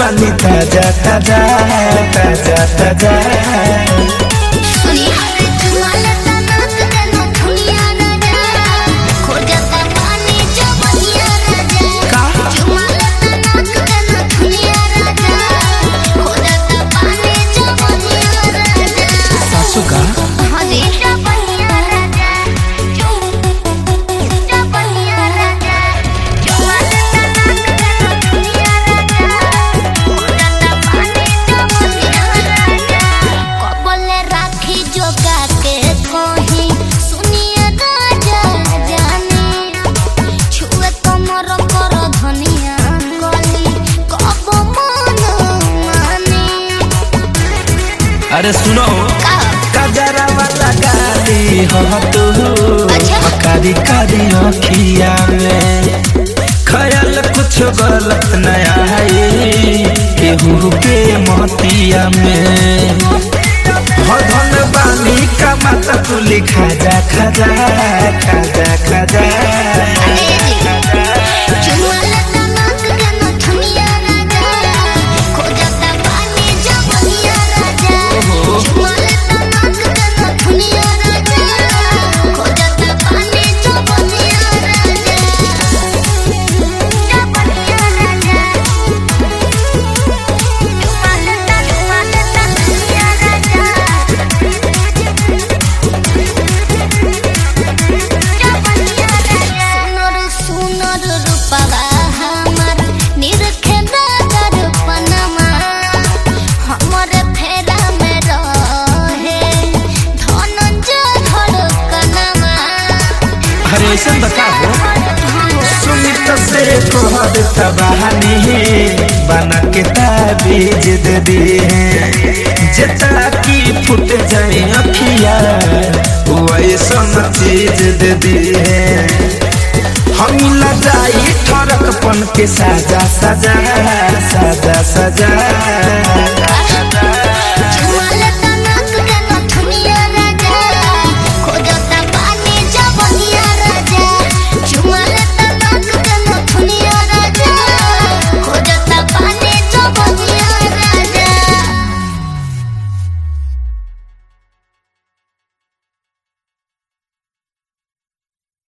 जवानी ताजा ताजा ताजा ताजा अरे सुनो कजरा वाला गाली हो तू कारी कारी अखिया में ख्याल कुछ गलत न आए केहू के मोतिया में हो धन बानी का माता तू लिखा जा खजा खजा खजा ऐसा बताओ सुमित से कहद तबानी बना के ताबीज दे दिए जता की फुट जाए अखिया वैसा चीज दे दिए हम लजाई ठरकपन के साजा सजा सजा सजा